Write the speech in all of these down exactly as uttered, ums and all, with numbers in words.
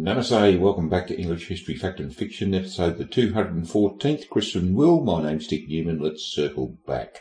Namaste, welcome back to English History, Fact and Fiction, episode the two hundred fourteenth. Chris and Will, my name's Dick Newman. Let's circle back.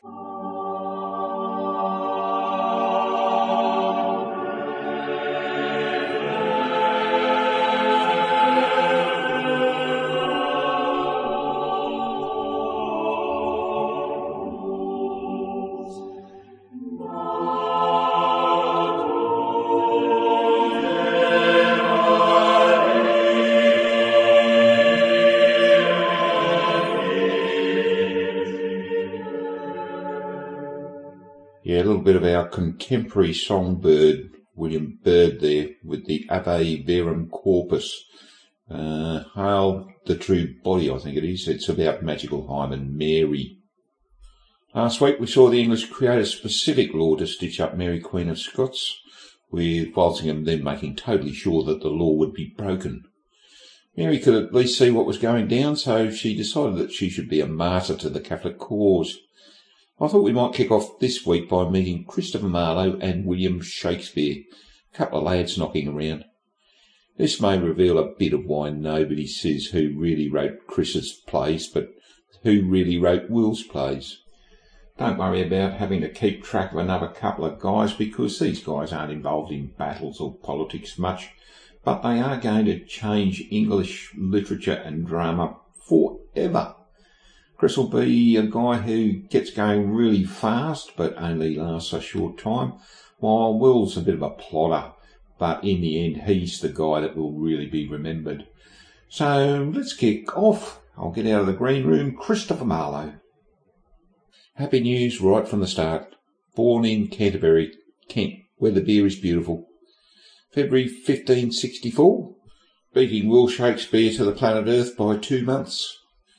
Yeah, a little bit of our contemporary songbird, William Byrd there, with the Ave Verum Corpus. Uh, Hail the True Body, I think it is. It's about magical Hymen Mary. Last week we saw the English create a specific law to stitch up Mary Queen of Scots, with Walsingham then making totally sure that the law would be broken. Mary could at least see what was going down, so she decided that she should be a martyr to the Catholic cause. I thought we might kick off this week by meeting Christopher Marlowe and William Shakespeare, a couple of lads knocking around. This may reveal a bit of why nobody says who really wrote Chris's plays, but who really wrote Will's plays. Don't worry about having to keep track of another couple of guys, because these guys aren't involved in battles or politics much, but they are going to change English literature and drama forever. Chris will be a guy who gets going really fast, but only lasts a short time, while Will's a bit of a plodder, but in the end he's the guy that will really be remembered. So let's kick off. I'll get out of the green room. Christopher Marlowe. Happy news right from the start. Born in Canterbury, Kent, where the beer is beautiful. February fifteen sixty-four, beating Will Shakespeare to the planet Earth by two months.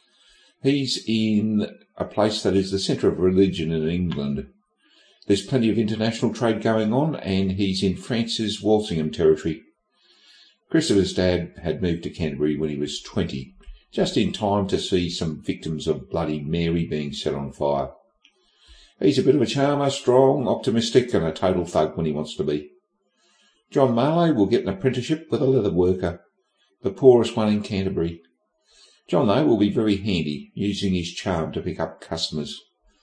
He's in a place that is the centre of religion in England. There's plenty of international trade going on, and he's in France's Walsingham territory. Christopher's dad had moved to Canterbury when he was twenty, just in time to see some victims of Bloody Mary being set on fire. He's a bit of a charmer, strong, optimistic, and a total thug when he wants to be. John Marlowe will get an apprenticeship with a leather worker, the poorest one in Canterbury. John, though, will be very handy, using his charm to pick up customers.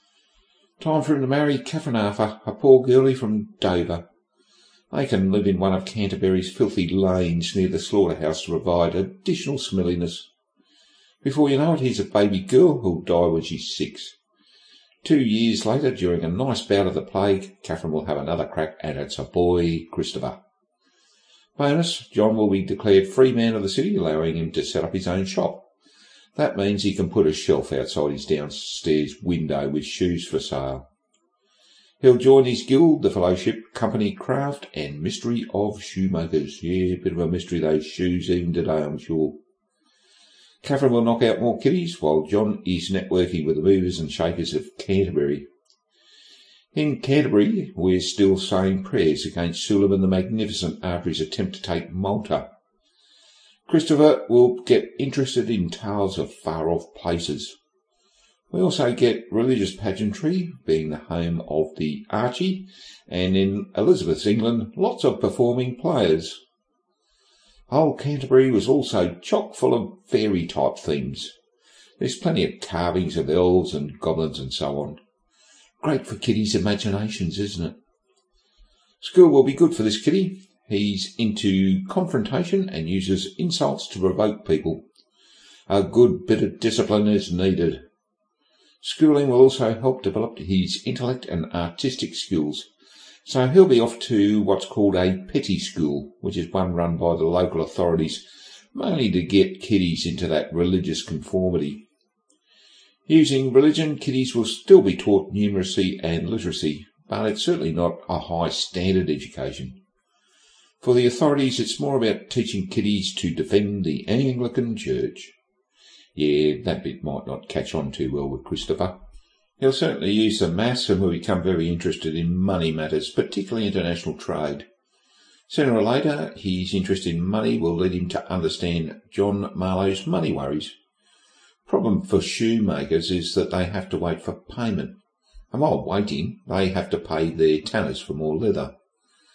Time for him to marry Catherine Arthur, a poor girlie from Dover. They can live in one of Canterbury's filthy lanes near the slaughterhouse to provide additional smelliness. Before you know it, he's a baby girl who'll die when she's six. Two years later, during a nice bout of the plague, Catherine will have another crack, and it's a boy, Christopher. Bonus, John will be declared free man of the city, allowing him to set up his own shop. That means he can put a shelf outside his downstairs window with shoes for sale. He'll join his guild, the Fellowship, Company, Craft and Mystery of Shoemakers. Yeah, a bit of a mystery, those shoes, even today, I'm sure. Catherine will knock out more kiddies, while John is networking with the movers and shakers of Canterbury. In Canterbury, we're still saying prayers against Suleiman the Magnificent after his attempt to take Malta. Christopher will get interested in tales of far-off places. We also get religious pageantry, being the home of the Archie, and in Elizabeth's England, lots of performing players. Old Canterbury was also chock full of fairy-type themes. There's plenty of carvings of elves and goblins and so on. Great for kiddies' imaginations, isn't it? School will be good for this kiddie. He's into confrontation and uses insults to provoke people. A good bit of discipline is needed. Schooling will also help develop his intellect and artistic skills, so he'll be off to what's called a petty school, which is one run by the local authorities, mainly to get kiddies into that religious conformity. Using religion, kiddies will still be taught numeracy and literacy, but it's certainly not a high standard education. For the authorities, it's more about teaching kiddies to defend the Anglican Church. Yeah, that bit might not catch on too well with Christopher. He'll certainly use the maths and will become very interested in money matters, particularly international trade. Sooner or later, his interest in money will lead him to understand John Marlowe's money worries. Problem for shoemakers is that they have to wait for payment, and while waiting, they have to pay their tanners for more leather.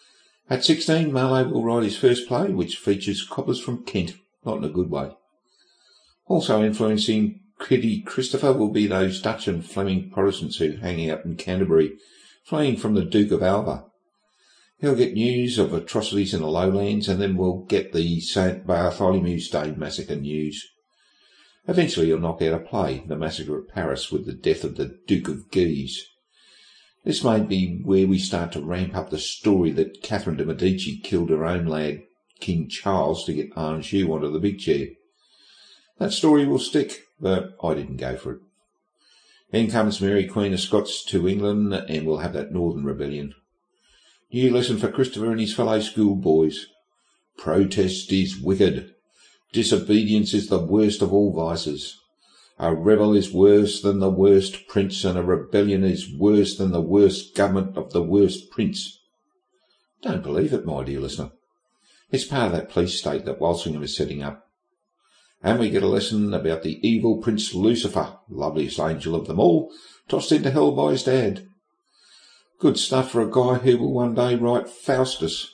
At sixteen, Marlowe will write his first play, which features coppers from Kent, not in a good way. Also influencing Kitty Christopher will be those Dutch and Fleming Protestants who hang out in Canterbury, fleeing from the Duke of Alva. He'll get news of atrocities in the lowlands, and then we'll get the Saint Bartholomew's Day massacre news. Eventually he'll knock out a play, The Massacre at Paris, with the death of the Duke of Guise. This may be where we start to ramp up the story that Catherine de Medici killed her own lad, King Charles, to get Anjou onto the big chair. That story will stick, but I didn't go for it. Then comes Mary Queen of Scots to England, and we'll have that Northern Rebellion. New lesson for Christopher and his fellow schoolboys. Protest is wicked. Disobedience is the worst of all vices. A rebel is worse than the worst prince, and a rebellion is worse than the worst government of the worst prince. Don't believe it, my dear listener. It's part of that police state that Walsingham is setting up. And we get a lesson about the evil Prince Lucifer, loveliest angel of them all, tossed into hell by his dad. Good stuff for a guy who will one day write Faustus.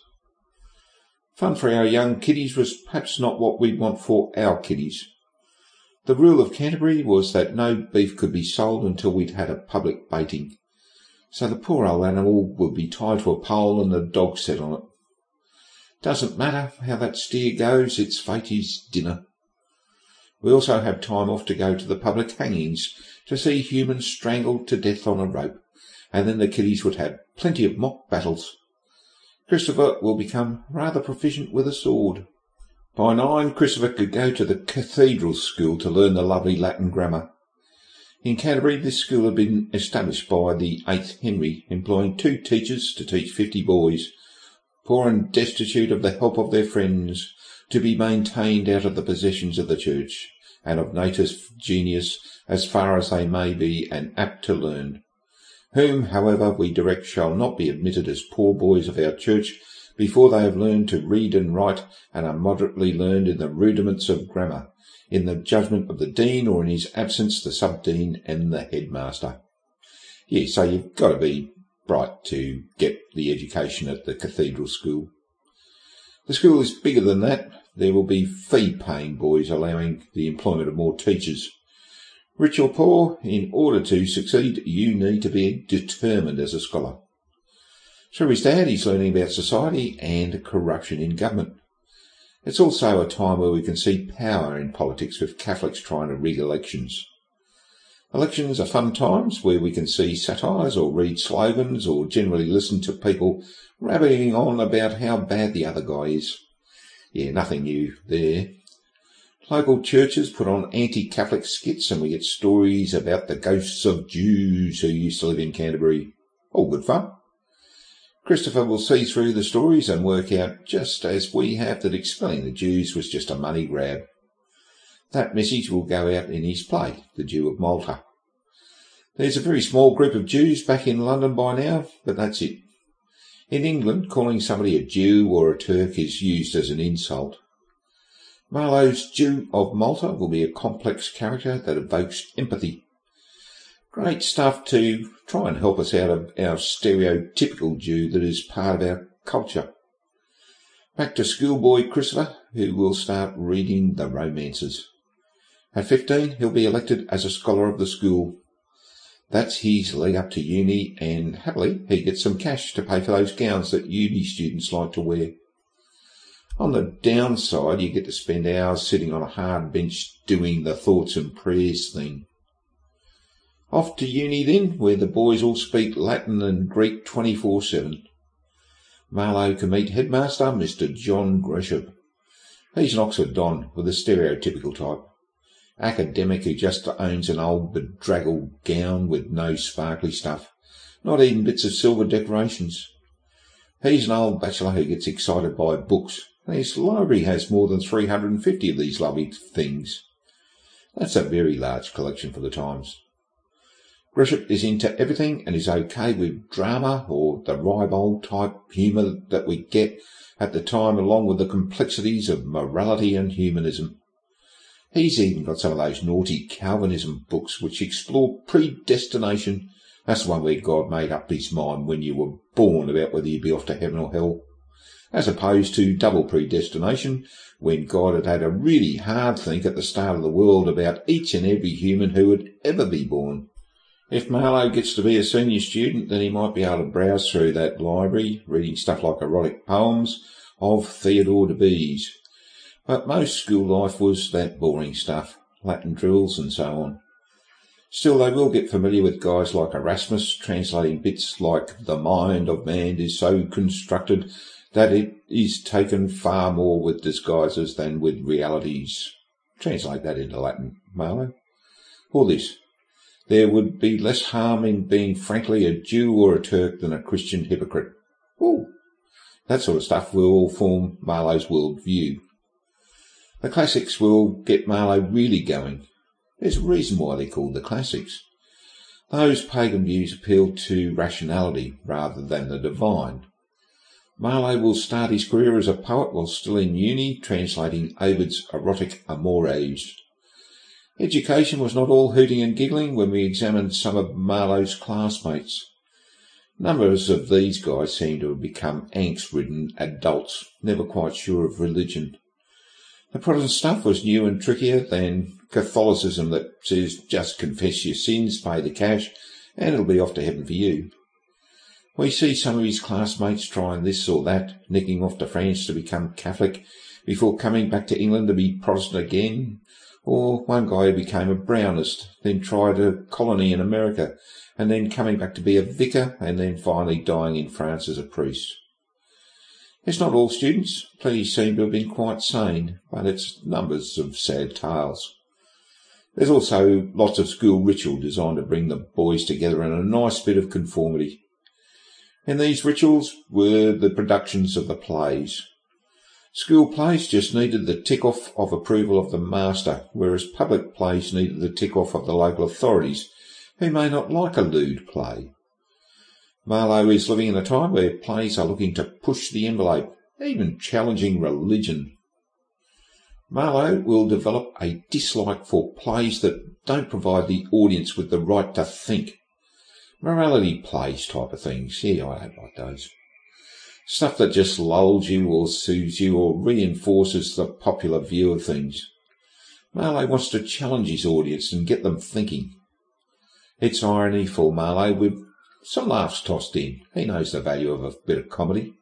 Fun for our young kiddies was perhaps not what we'd want for our kiddies. The rule of Canterbury was that no beef could be sold until we'd had a public baiting, so the poor old animal would be tied to a pole and the dog set on it. Doesn't matter how that steer goes, its fate is dinner. We also have time off to go to the public hangings to see humans strangled to death on a rope, and then the kiddies would have plenty of mock battles. Christopher will become rather proficient with a sword. By nine, Christopher could go to the cathedral school to learn the lovely Latin grammar. In Canterbury, this school had been established by the eighth Henry, employing two teachers to teach fifty boys, poor and destitute of the help of their friends, to be maintained out of the possessions of the church, and of native genius as far as they may be and apt to learn, whom, however, we direct shall not be admitted as poor boys of our church before they have learned to read and write and are moderately learned in the rudiments of grammar, in the judgment of the dean, or in his absence the sub-dean and the headmaster. Yes, so you've got to be bright to get the education at the cathedral school. The school is bigger than that. There will be fee-paying boys, allowing the employment of more teachers. Rich or poor, in order to succeed, you need to be determined as a scholar. Through his dad, he's learning about society and corruption in government. It's also a time where we can see power in politics, with Catholics trying to rig elections. Elections are fun times where we can see satires or read slogans or generally listen to people rabbiting on about how bad the other guy is. Yeah, nothing new there. Local churches put on anti-Catholic skits, and we get stories about the ghosts of Jews who used to live in Canterbury. All good fun. Christopher will see through the stories and work out, just as we have, that expelling the Jews was just a money grab. That message will go out in his play, The Jew of Malta. There's a very small group of Jews back in London by now, but that's it. In England, calling somebody a Jew or a Turk is used as an insult. Marlowe's Jew of Malta will be a complex character that evokes empathy. Great stuff to try and help us out of our stereotypical Jew that is part of our culture. Back to schoolboy Christopher, who will start reading the romances. At fifteen, he'll be elected as a scholar of the school. That's his leg up to uni, and happily he gets some cash to pay for those gowns that uni students like to wear. On the downside, you get to spend hours sitting on a hard bench doing the thoughts and prayers thing. Off to uni then, where the boys all speak Latin and Greek twenty-four seven. Marlowe can meet headmaster Mister John Gresham. He's an Oxford Don with a stereotypical type. Academic who just owns an old bedraggled gown with no sparkly stuff, not even bits of silver decorations. He's an old bachelor who gets excited by books, and his library has more than three hundred and fifty of these lovely things. That's a very large collection for the times. Gresham is into everything and is okay with drama or the ribald type humour that we get at the time, along with the complexities of morality and humanism. He's even got some of those naughty Calvinism books which explore predestination. That's the one where God made up his mind when you were born about whether you'd be off to heaven or hell. as opposed to double predestination, when God had had a really hard think at the start of the world about each and every human who would ever be born. If Marlowe gets to be a senior student, then he might be able to browse through that library, reading stuff like erotic poems of Theodore de Beze. But most school life was that boring stuff, Latin drills and so on. Still, they will get familiar with guys like Erasmus, translating bits like "the mind of man is so constructed that it is taken far more with disguises than with realities." Translate that into Latin, Marlowe. Or this: "There would be less harm in being frankly a Jew or a Turk than a Christian hypocrite." Ooh, that sort of stuff will form Marlowe's world view. The classics will get Marlowe really going. There's a reason why they're called the classics. Those pagan views appeal to rationality rather than the divine. Marlowe will start his career as a poet while still in uni, translating Ovid's erotic amores. Education was not all hooting and giggling when we examined some of Marlowe's classmates. Numbers of these guys seem to have become angst-ridden adults, never quite sure of religion. The Protestant stuff was new and trickier than Catholicism that says just confess your sins, pay the cash, and it'll be off to heaven for you. We see some of his classmates trying this or that, nicking off to France to become Catholic before coming back to England to be Protestant again, or one guy who became a Brownist, then tried a colony in America, and then coming back to be a vicar, and then finally dying in France as a priest. It's not all students. Plenty seem to have been quite sane, but it's numbers of sad tales. There's also lots of school ritual designed to bring the boys together in a nice bit of conformity. And these rituals were the productions of the plays. School plays just needed the tick-off of approval of the master, whereas public plays needed the tick-off of the local authorities, who may not like a lewd play. Marlowe is living in a time where plays are looking to push the envelope, even challenging religion. Marlowe will develop a dislike for plays that don't provide the audience with the right to think. Morality plays type of things. Yeah, I don't like those. Stuff that just lulls you or soothes you or reinforces the popular view of things. Marlowe wants to challenge his audience and get them thinking. It's irony for Marlowe with some laughs tossed in. He knows the value of a bit of comedy.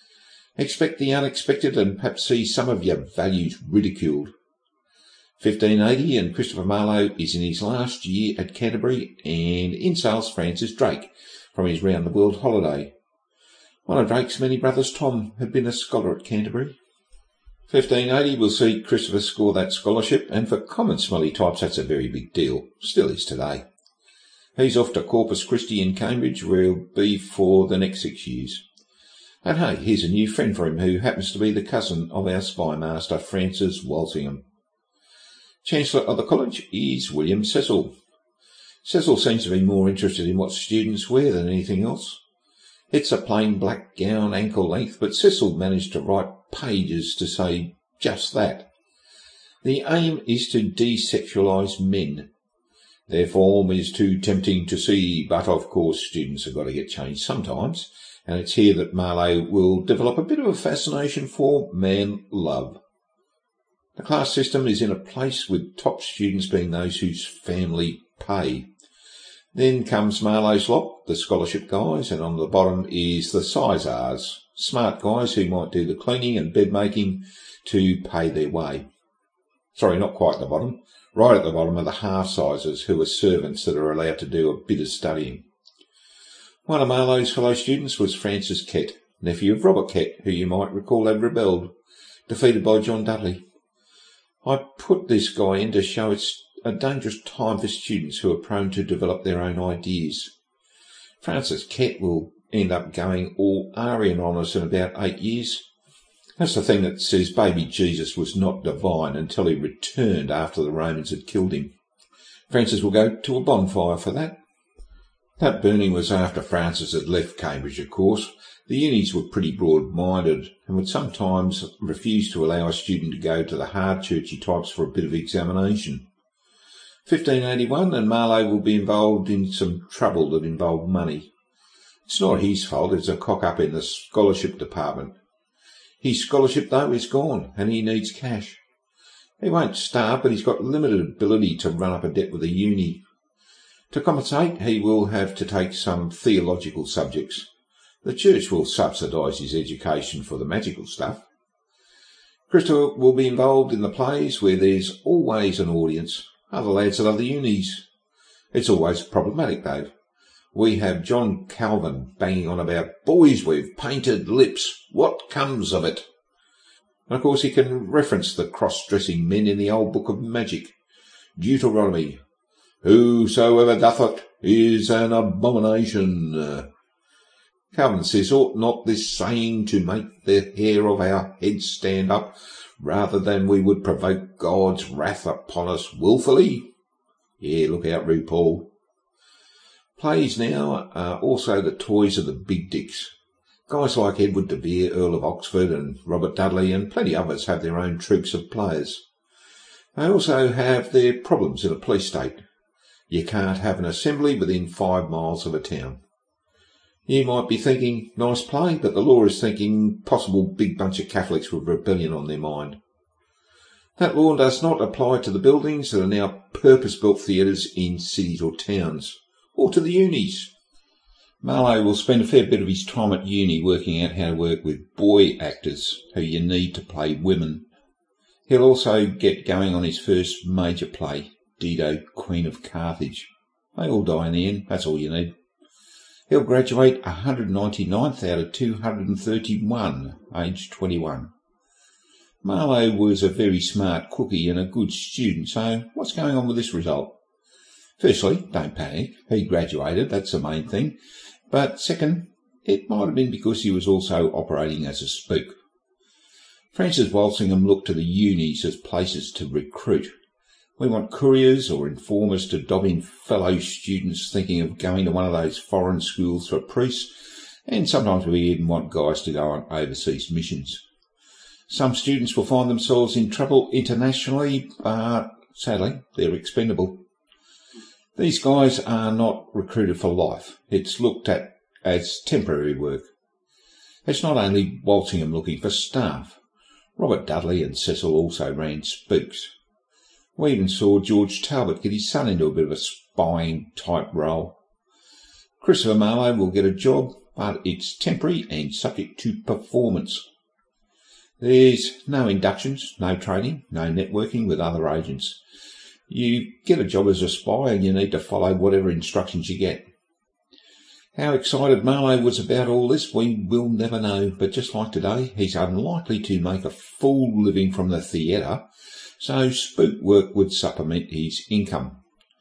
Expect the unexpected and perhaps see some of your values ridiculed. fifteen eighty and Christopher Marlowe is in his last year at Canterbury, and in sails Francis Drake from his round-the-world holiday. One of Drake's many brothers, Tom, had been a scholar at Canterbury. fifteen eighty will see Christopher score that scholarship, and for common smelly types that's a very big deal. Still is today. He's off to Corpus Christi in Cambridge, where he'll be for the next six years. And hey, here's a new friend for him who happens to be the cousin of our spy master, Francis Walsingham. Chancellor of the college is William Cecil. Cecil seems to be more interested in what students wear than anything else. It's a plain black gown, ankle length, but Cecil managed to write pages to say just that. The aim is to desexualise men. Their form is too tempting to see, but of course students have got to get changed sometimes, and it's here that Marlowe will develop a bit of a fascination for man love. The class system is in a place with top students being those whose family pay. Then comes Marlowe's lot, the scholarship guys, and on the bottom is the sizars, smart guys who might do the cleaning and bed making to pay their way. Sorry, not quite at the bottom. Right at the bottom are the half-sizers, who are servants that are allowed to do a bit of studying. One of Marlowe's fellow students was Francis Kett, nephew of Robert Kett, who you might recall had rebelled, defeated by John Dudley. I put this guy in to show it's a dangerous time for students who are prone to develop their own ideas. Francis Kett will end up going all Arian on us in about eight years. That's the thing that says baby Jesus was not divine until he returned after the Romans had killed him. Francis will go to a bonfire for that. That burning was after Francis had left Cambridge, of course. The unis were pretty broad-minded and would sometimes refuse to allow a student to go to the hard churchy types for a bit of examination. fifteen eighty-one, and Marlowe will be involved in some trouble that involved money. It's not his fault, it's a cock-up in the scholarship department. His scholarship, though, is gone, and he needs cash. He won't starve, but he's got limited ability to run up a debt with a uni. To compensate, he will have to take some theological subjects. The church will subsidise his education for the magical stuff. Christopher will be involved in the plays where there's always an audience, other lads at other unis. It's always problematic, though. We have John Calvin banging on about, boys with painted lips, what comes of it? And of course he can reference the cross-dressing men in the old book of magic, Deuteronomy. Whosoever doth it is an abomination. Calvin says, ought not this saying to make the hair of our heads stand up, rather than we would provoke God's wrath upon us wilfully? Yeah, look out, RuPaul. Plays now are also the toys of the big dicks. Guys like Edward de Vere, Earl of Oxford, and Robert Dudley, and plenty others have their own troops of players. They also have their problems in a police state. You can't have an assembly within five miles of a town. You might be thinking, nice play, but the law is thinking possible big bunch of Catholics with rebellion on their mind. That law does not apply to the buildings that are now purpose-built theatres in cities or towns, or to the unis. Marlowe will spend a fair bit of his time at uni working out how to work with boy actors who you need to play women. He'll also get going on his first major play, Dido, Queen of Carthage. They all die in the end, that's all you need. He'll graduate one hundred ninety-ninth out of two hundred thirty-one, aged twenty-one. Marlowe was a very smart cookie and a good student, so what's going on with this result? Firstly, don't panic, he graduated, that's the main thing. But second, it might have been because he was also operating as a spook. Francis Walsingham looked to the unis as places to recruit. We want couriers or informers to dob in fellow students thinking of going to one of those foreign schools for priests, and sometimes we even want guys to go on overseas missions. Some students will find themselves in trouble internationally, but sadly, they're expendable. These guys are not recruited for life. It's looked at as temporary work. It's not only Walsingham looking for staff. Robert Dudley and Cecil also ran spooks. We even saw George Talbot get his son into a bit of a spying type role. Christopher Marlowe will get a job, but it's temporary and subject to performance. There's no inductions, no training, no networking with other agents. You get a job as a spy and you need to follow whatever instructions you get. How excited Marlowe was about all this, we will never know, but just like today, he's unlikely to make a full living from the theatre, so spook work would supplement his income.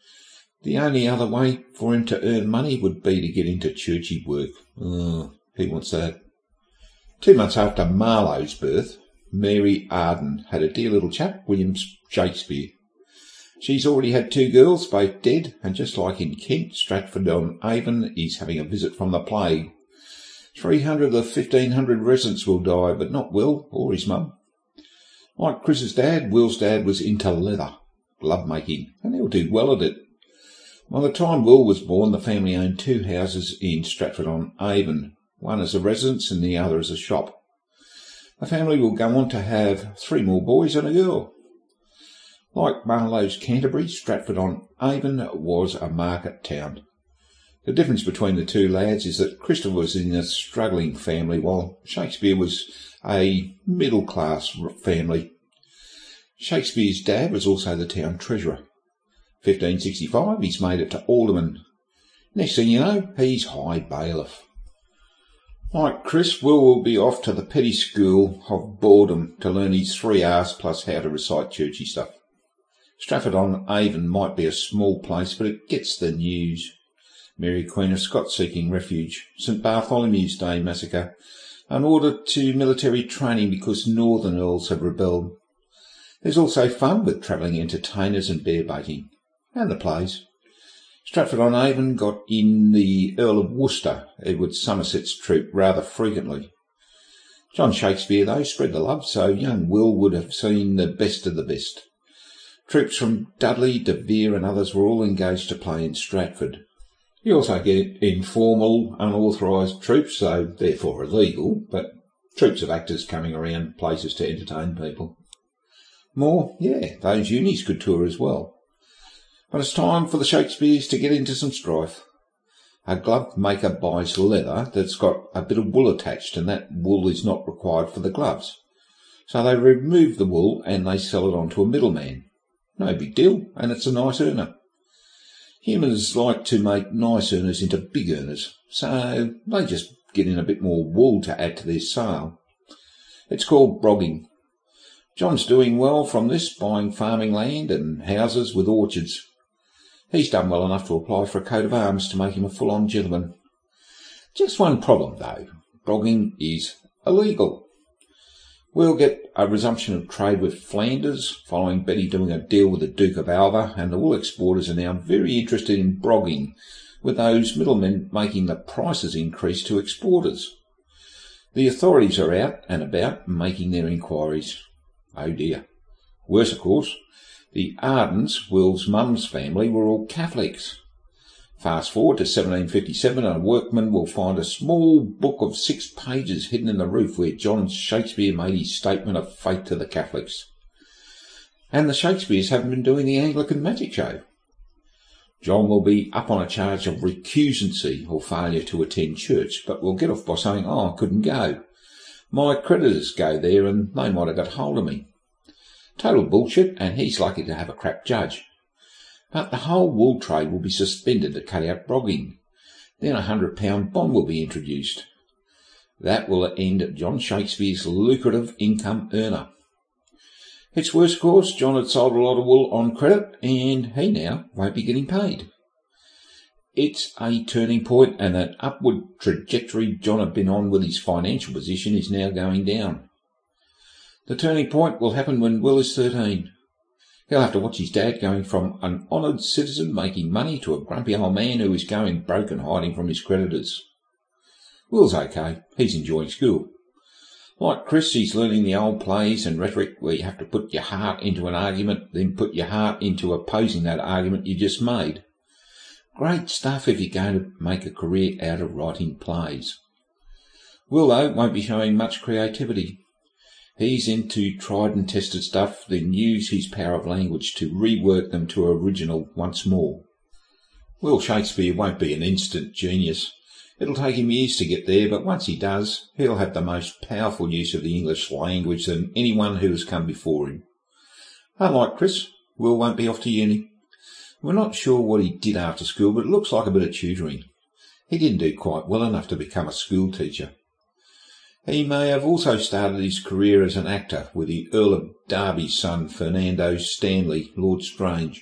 The only other way for him to earn money would be to get into churchy work. Oh, who wants that? Two months after Marlowe's birth, Mary Arden had a dear little chap, William Shakespeare. She's already had two girls, both dead, and just like in Kent, Stratford-on-Avon is having a visit from the plague. Three hundred of the fifteen hundred residents will die, but not Will or his mum. Like Chris's dad, Will's dad was into leather, glove making, and he'll do well at it. By the time Will was born, the family owned two houses in Stratford-on-Avon, one as a residence and the other as a shop. The family will go on to have three more boys and a girl. Like Marlowe's Canterbury, Stratford-on-Avon was a market town. The difference between the two lads is that Christopher was in a struggling family, while Shakespeare was a middle-class family. Shakespeare's dad was also the town treasurer. fifteen sixty-five, he's made it to alderman. Next thing you know, he's high bailiff. Like Chris, Will will be off to the petty school of boredom to learn his three R's plus how to recite churchy stuff. Stratford-on-Avon might be a small place, but it gets the news. Mary Queen of Scots seeking refuge, St Bartholomew's Day massacre, an order to military training because northern earls have rebelled. There's also fun with travelling entertainers and bear baiting, and the plays. Stratford-on-Avon got in the Earl of Worcester, Edward Somerset's troupe, rather frequently. John Shakespeare, though, spread the love, so young Will would have seen the best of the best. Troops from Dudley, de Vere and others were all engaged to play in Stratford. You also get informal, unauthorised troops, so therefore illegal, but troops of actors coming around places to entertain people. More, yeah, those unis could tour as well. But it's time for the Shakespeares to get into some strife. A glove maker buys leather that's got a bit of wool attached, and that wool is not required for the gloves. So they remove the wool and they sell it on to a middleman. No big deal, and it's a nice earner. Humans like to make nice earners into big earners, so they just get in a bit more wool to add to their sale. It's called brogging. John's doing well from this, buying farming land and houses with orchards. He's done well enough to apply for a coat of arms to make him a full-on gentleman. Just one problem, though. Brogging is illegal. We'll get a resumption of trade with Flanders, following Betty doing a deal with the Duke of Alva, and the wool exporters are now very interested in brogging, with those middlemen making the prices increase to exporters. The authorities are out and about making their inquiries. Oh dear. Worse, of course, the Ardens, Will's mum's family, were all Catholics. Fast forward to seventeen fifty-seven, and a workman will find a small book of six pages hidden in the roof where John Shakespeare made his statement of faith to the Catholics. And the Shakespeares haven't been doing the Anglican magic show. John will be up on a charge of recusancy or failure to attend church, but will get off by saying, oh, I couldn't go. My creditors go there and they might have got hold of me. Total bullshit, and he's likely to have a crap judge. But the whole wool trade will be suspended to cut out brogging. Then a hundred pound bond will be introduced. That will end John Shakespeare's lucrative income earner. It's worse, of course. John had sold a lot of wool on credit, and he now won't be getting paid. It's a turning point, and that upward trajectory John had been on with his financial position is now going down. The turning point will happen when Will is thirteen. He'll have to watch his dad going from an honoured citizen making money to a grumpy old man who is going broke and hiding from his creditors. Will's okay. He's enjoying school. Like Chris, he's learning the old plays and rhetoric where you have to put your heart into an argument, then put your heart into opposing that argument you just made. Great stuff if you're going to make a career out of writing plays. Will, though, won't be showing much creativity. He's into tried and tested stuff, then use his power of language to rework them to original once more. Will Shakespeare won't be an instant genius. It'll take him years to get there, but once he does, he'll have the most powerful use of the English language than anyone who has come before him. Unlike Chris, Will won't be off to uni. We're not sure what he did after school, but it looks like a bit of tutoring. He didn't do quite well enough to become a school teacher. He may have also started his career as an actor with the Earl of Derby's son, Fernando Stanley, Lord Strange.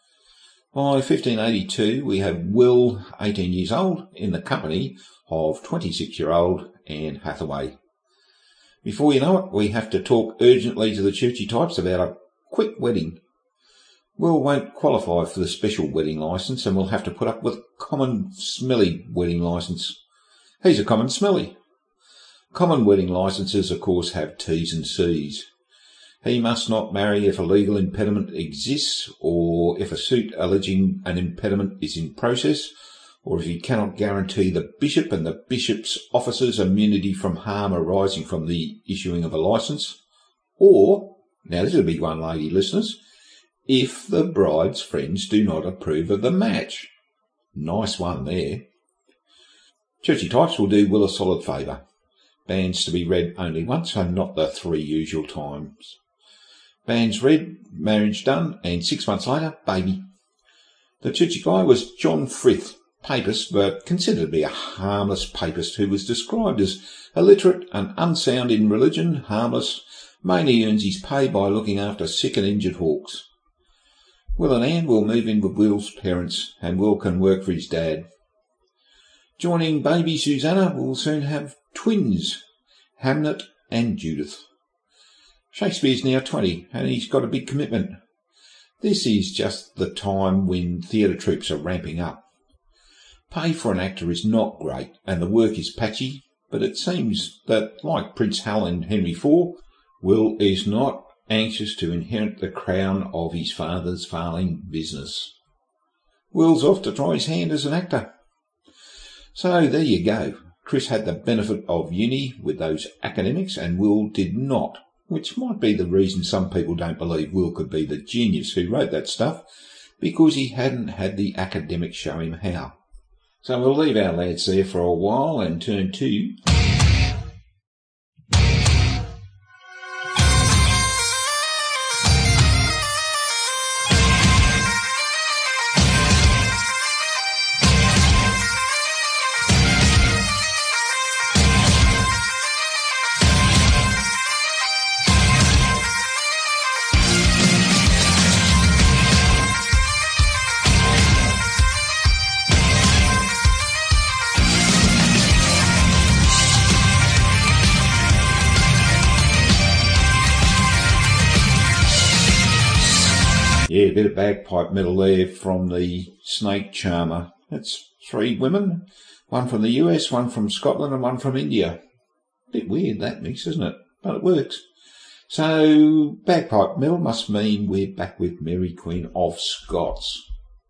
By fifteen eighty-two, we have Will, eighteen years old, in the company of twenty-six-year-old Anne Hathaway. Before you know it, we have to talk urgently to the churchy types about a quick wedding. Will won't qualify for the special wedding licence and will have to put up with common smelly wedding licence. He's a common smelly. Common wedding licences, of course, have T's and C's. He must not marry if a legal impediment exists, or if a suit alleging an impediment is in process, or if he cannot guarantee the bishop and the bishop's officers immunity from harm arising from the issuing of a licence, or, now this is a big one, lady listeners, if the bride's friends do not approve of the match. Nice one there. Churchy types will do Will a solid favour. Banns to be read only once, and not the three usual times. Banns read, marriage done, and six months later, baby. The churchy guy was John Frith, papist, but considered to be a harmless papist who was described as illiterate and unsound in religion, harmless, mainly earns his pay by looking after sick and injured hawks. Will and Anne will move in with Will's parents, and Will can work for his dad. Joining baby Susanna will soon have twins, Hamnet and Judith. Shakespeare's now twenty, and he's got a big commitment. This is just the time when theatre troupes are ramping up. Pay for an actor is not great, and the work is patchy, but it seems that, like Prince Hal and Henry the Fourth, Will is not anxious to inherit the crown of his father's failing business. Will's off to try his hand as an actor. So there you go. Chris had the benefit of uni with those academics and Will did not, which might be the reason some people don't believe Will could be the genius who wrote that stuff, because he hadn't had the academics show him how. So we'll leave our lads there for a while and turn to... Yeah, a bit of bagpipe metal there from the Snake Charmer. That's three women, one from the U S, one from Scotland and one from India. Bit weird that mix, isn't it? But it works. So, bagpipe metal must mean we're back with Mary Queen of Scots.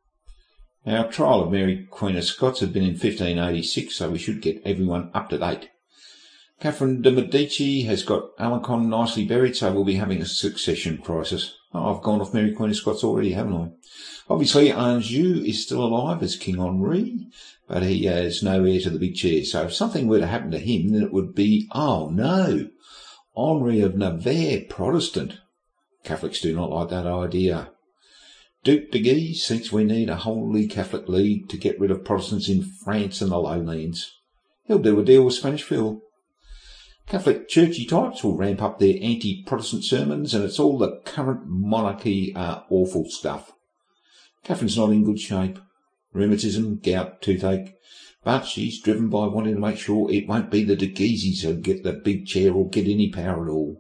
Our trial of Mary Queen of Scots had been in fifteen eighty-six, so we should get everyone up to date. Catherine de Medici has got Alençon nicely buried, so we'll be having a succession crisis. Oh, I've gone off Mary Queen of Scots already, haven't I? Obviously, Anjou is still alive as King Henri, but he has no heir to the big chair. So if something were to happen to him, then it would be, oh no, Henri of Navarre, Protestant. Catholics do not like that idea. Duke de Guise thinks we need a Holy Catholic League to get rid of Protestants in France and the Lowlands. He'll do a deal with Spanish Phil. Catholic churchy types will ramp up their anti-Protestant sermons, and it's all the current monarchy uh, awful stuff. Catherine's not in good shape. Rheumatism, gout, toothache, but she's driven by wanting to make sure it won't be the de Guises who get the big chair or get any power at all.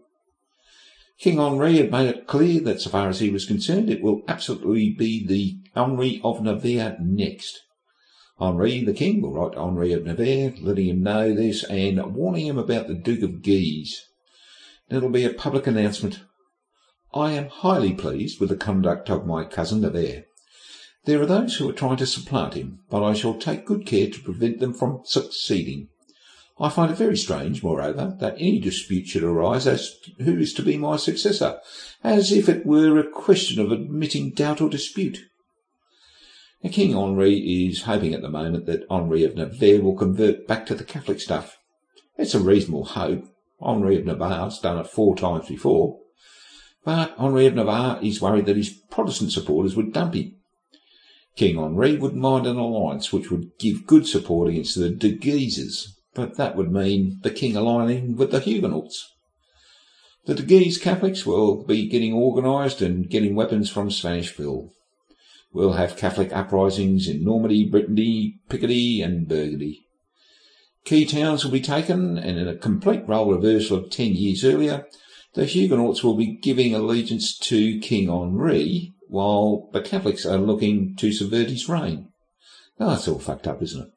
King Henri had made it clear that so far as he was concerned, it will absolutely be the Henri of Navarre next. Henri the King will write to Henri of Navarre, letting him know this and warning him about the Duke of Guise. It'll be a public announcement. I am highly pleased with the conduct of my cousin Navarre. There are those who are trying to supplant him, but I shall take good care to prevent them from succeeding. I find it very strange, moreover, that any dispute should arise as to who is to be my successor, as if it were a question of admitting doubt or dispute. Now, King Henri is hoping at the moment that Henri of Navarre will convert back to the Catholic stuff. It's a reasonable hope. Henri of Navarre's done it four times before. But Henri of Navarre is worried that his Protestant supporters would dump him. King Henri wouldn't mind an alliance which would give good support against the de Guises, but that would mean the king aligning with the Huguenots. The de Guise Catholics will be getting organised and getting weapons from Spanish Phil. We'll have Catholic uprisings in Normandy, Brittany, Picardy and Burgundy. Key towns will be taken, and in a complete role reversal of ten years earlier, the Huguenots will be giving allegiance to King Henri, while the Catholics are looking to subvert his reign. Oh, that's all fucked up, isn't it?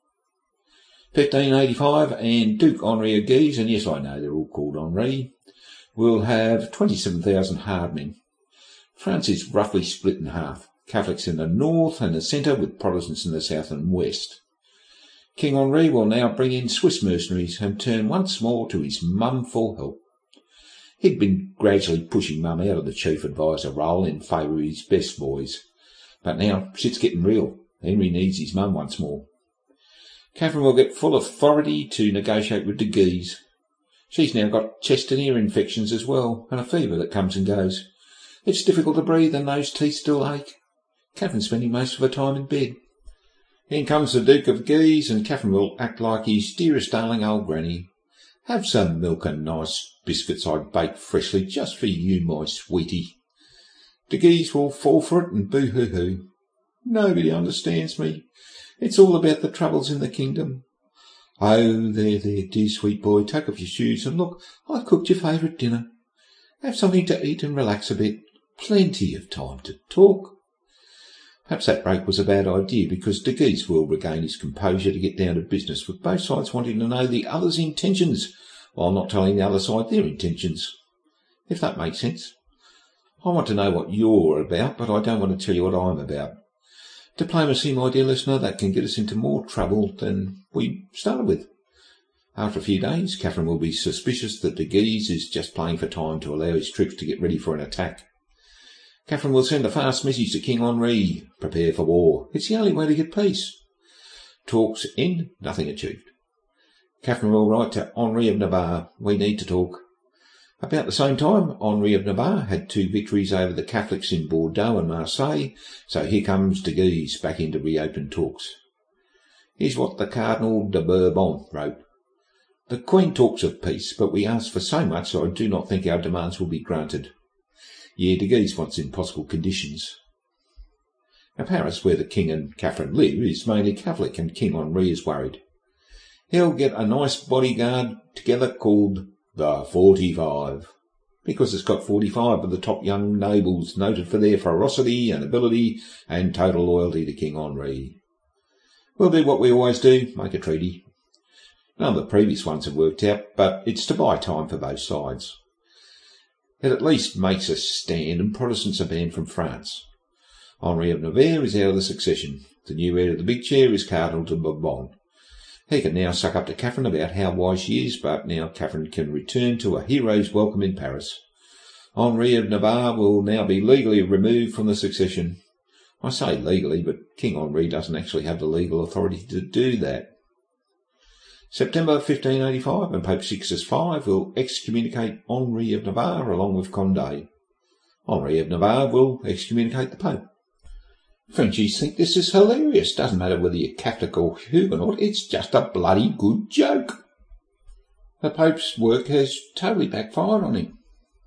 fifteen eighty-five, and Duke Henri of Guise, and yes, I know they're all called Henri, will have twenty-seven thousand hard men. France is roughly split in half. Catholics in the north and the centre, with Protestants in the south and west. King Henri will now bring in Swiss mercenaries and turn once more to his mum for help. He'd been gradually pushing mum out of the chief adviser role in favour of his best boys. But now shit's getting real. Henry needs his mum once more. Catherine will get full authority to negotiate with de Guise. She's now got chest and ear infections as well, and a fever that comes and goes. It's difficult to breathe and those teeth still ache. Catherine's spending most of her time in bed. In comes the Duke of Guise, and Catherine will act like his dearest darling old granny. Have some milk and nice biscuits I baked freshly just for you, my sweetie. De Guise will fall for it and boo-hoo-hoo. Nobody understands me. It's all about the troubles in the kingdom. Oh, there, there, dear sweet boy, take off your shoes and look, I've cooked your favourite dinner. Have something to eat and relax a bit. Plenty of time to talk. Perhaps that break was a bad idea, because de Guise will regain his composure to get down to business, with both sides wanting to know the other's intentions, while not telling the other side their intentions. If that makes sense. I want to know what you're about, but I don't want to tell you what I'm about. Diplomacy, my dear listener, that can get us into more trouble than we started with. After a few days, Catherine will be suspicious that de Guise is just playing for time to allow his troops to get ready for an attack. Catherine will send a fast message to King Henri. Prepare for war. It's the only way to get peace. Talks end, nothing achieved. Catherine will write to Henri of Navarre. We need to talk. About the same time, Henri of Navarre had two victories over the Catholics in Bordeaux and Marseille, so here comes de Guise back in to reopen talks. Here's what the Cardinal de Bourbon wrote. The Queen talks of peace, but we ask for so much that I do not think our demands will be granted. Yeah, de Guise wants impossible conditions. Now, Paris, where the King and Catherine live, is mainly Catholic, and King Henri is worried. He'll get a nice bodyguard together called the Forty-Five, because it's got forty-five of the top young nobles noted for their ferocity and ability and total loyalty to King Henri. We'll do what we always do, make a treaty. None of the previous ones have worked out, but it's to buy time for both sides. It at least makes us stand, and Protestants are banned from France. Henri of Navarre is out of the succession. The new heir of the big chair is Cardinal de Bourbon. He can now suck up to Catherine about how wise she is, but now Catherine can return to a hero's welcome in Paris. Henri of Navarre will now be legally removed from the succession. I say legally, but King Henri doesn't actually have the legal authority to do that. September fifteen eighty-five, and Pope Sixtus the Fifth will excommunicate Henri of Navarre along with Condé. Henri of Navarre will excommunicate the Pope. Frenchies think this is hilarious. Doesn't matter whether you're Catholic or Huguenot, it's just a bloody good joke. The Pope's work has totally backfired on him.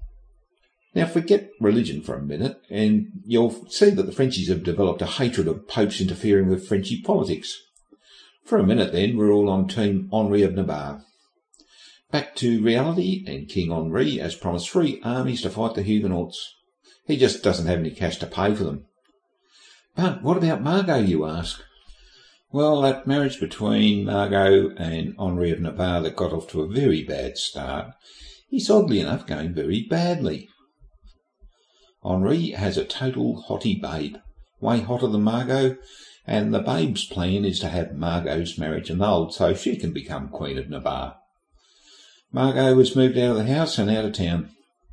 Now forget religion for a minute, and you'll see that the Frenchies have developed a hatred of popes interfering with Frenchy politics. For a minute then, we're all on Team Henri of Navarre. Back to reality, and King Henri has promised three armies to fight the Huguenots. He just doesn't have any cash to pay for them. But what about Margot, you ask? Well, that marriage between Margot and Henri of Navarre that got off to a very bad start is oddly enough going very badly. Henri has a total hottie babe, way hotter than Margot, and the babe's plan is to have Margot's marriage annulled so she can become Queen of Navarre. Margot was moved out of the house and out of town.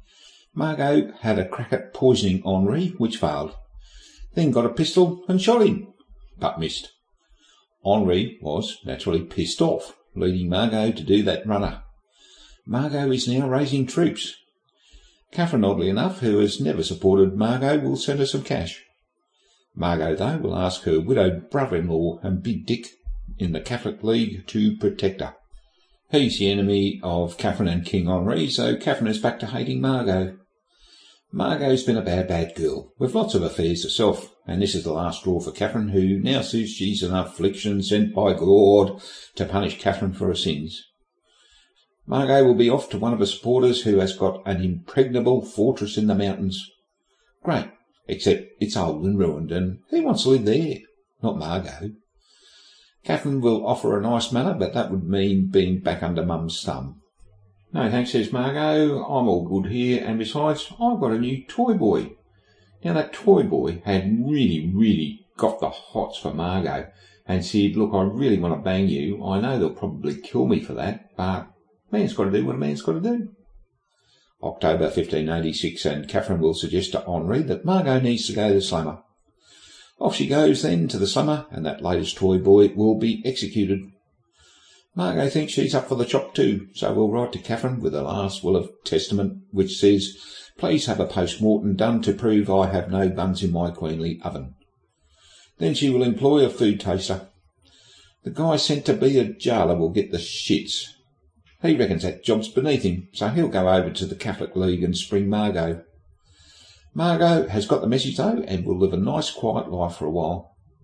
Margot had a crack at poisoning Henri, which failed. Then got a pistol and shot him, but missed. Henri was naturally pissed off, leading Margot to do that runner. Margot is now raising troops. Catherine, oddly enough, who has never supported Margot, will send her some cash. Margot, though, will ask her widowed brother-in-law and Big Dick in the Catholic League to protect her. He's the enemy of Catherine and King Henri, so Catherine is back to hating Margot. Margot's been a bad, bad girl, with lots of affairs herself, and this is the last straw for Catherine, who now says she's an affliction sent by God to punish Catherine for her sins. Margot will be off to one of her supporters who has got an impregnable fortress in the mountains. Great, except it's old and ruined, and who wants to live there? Not Margot. Catherine will offer a nice manor, but that would mean being back under Mum's thumb. No thanks, says Margot, I'm all good here, and besides, I've got a new toy boy. Now that toy boy had really, really got the hots for Margot, and said, look, I really want to bang you. I know they'll probably kill me for that, but man's got to do what a man's got to do. October fifteen eighty-six, and Catherine will suggest to Henri that Margot needs to go to the slammer. Off she goes then to the slammer, and that latest toy boy will be executed. Margot thinks she's up for the chop too, so we'll write to Catherine with a last will of testament which says, please have a post-mortem done to prove I have no buns in my queenly oven. Then she will employ a food taster. The guy sent to be a jailer will get the shits. He reckons that job's beneath him, so he'll go over to the Catholic League and spring Margot. Margot has got the message though, and will live a nice quiet life for a while.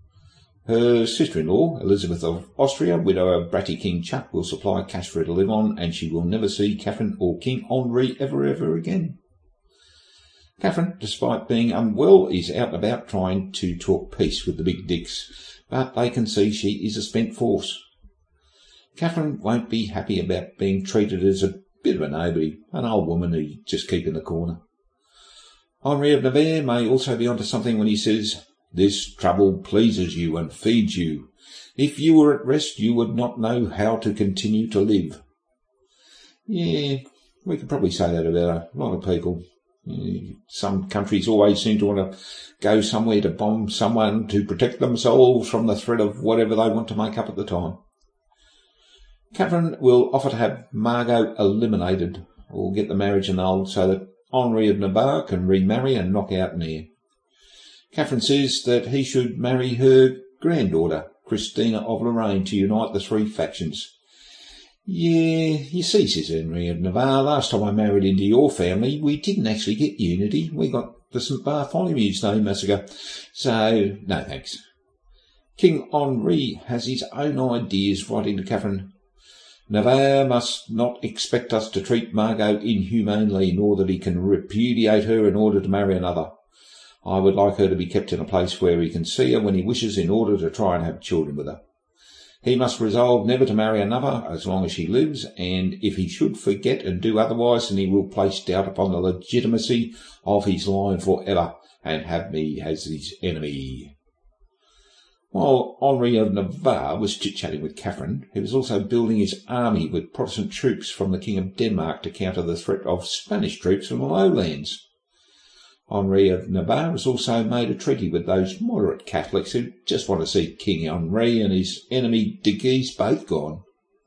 Her sister-in-law, Elizabeth of Austria, widow of bratty King Chuck, will supply cash for her to live on, and she will never see Catherine or King Henri ever, ever again. Catherine, despite being unwell, is out and about trying to talk peace with the big dicks, but they can see she is a spent force. Catherine won't be happy about being treated as a bit of a nobody, an old woman who you just keep in the corner. Henri of Navarre may also be onto something when he says, this trouble pleases you and feeds you. If you were at rest, you would not know how to continue to live. Yeah, we could probably say that about a lot of people. Some countries always seem to want to go somewhere to bomb someone to protect themselves from the threat of whatever they want to make up at the time. Catherine will offer to have Margot eliminated or get the marriage annulled so that Henri of Navarre can remarry and knock out an heir. Catherine says that he should marry her granddaughter, Christina of Lorraine, to unite the three factions. Yeah, you see, says Henri of Navarre, last time I married into your family, we didn't actually get unity. We got the Saint Bartholomew's Day massacre. So, no thanks. King Henri has his own ideas, writing to Catherine. Navarre must not expect us to treat Margot inhumanely, nor that he can repudiate her in order to marry another. I would like her to be kept in a place where he can see her when he wishes in order to try and have children with her. He must resolve never to marry another as long as she lives, and if he should forget and do otherwise, then he will place doubt upon the legitimacy of his line for ever, and have me as his enemy. While Henri of Navarre was chit-chatting with Catherine, he was also building his army with Protestant troops from the King of Denmark to counter the threat of Spanish troops from the lowlands. Henri of Navarre has also made a treaty with those moderate Catholics who just want to see King Henri and his enemy de Guise both gone.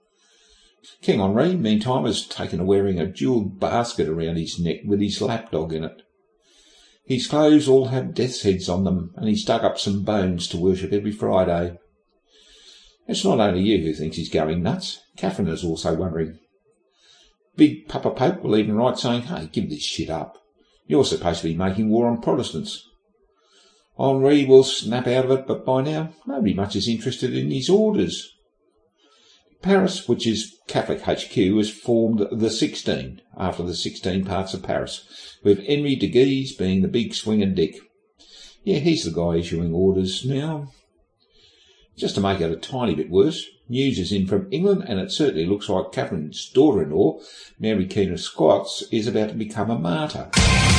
King Henri, meantime, has taken to wearing a jewelled basket around his neck with his lapdog in it. His clothes all have death's heads on them, and he's dug up some bones to worship every Friday. It's not only you who thinks he's going nuts. Catherine is also wondering. Big Papa Pope will even write saying, hey, give this shit up. You're supposed to be making war on Protestants. Henri will snap out of it, but by now nobody much is interested in his orders. Paris, which is Catholic H Q, has formed the Sixteen, after the sixteen parts of Paris, with Henri de Guise being the big swinging dick. Yeah, he's the guy issuing orders now. Just to make it a tiny bit worse, news is in from England, and it certainly looks like Catherine's daughter-in-law, Mary Queen of Scots, is about to become a martyr.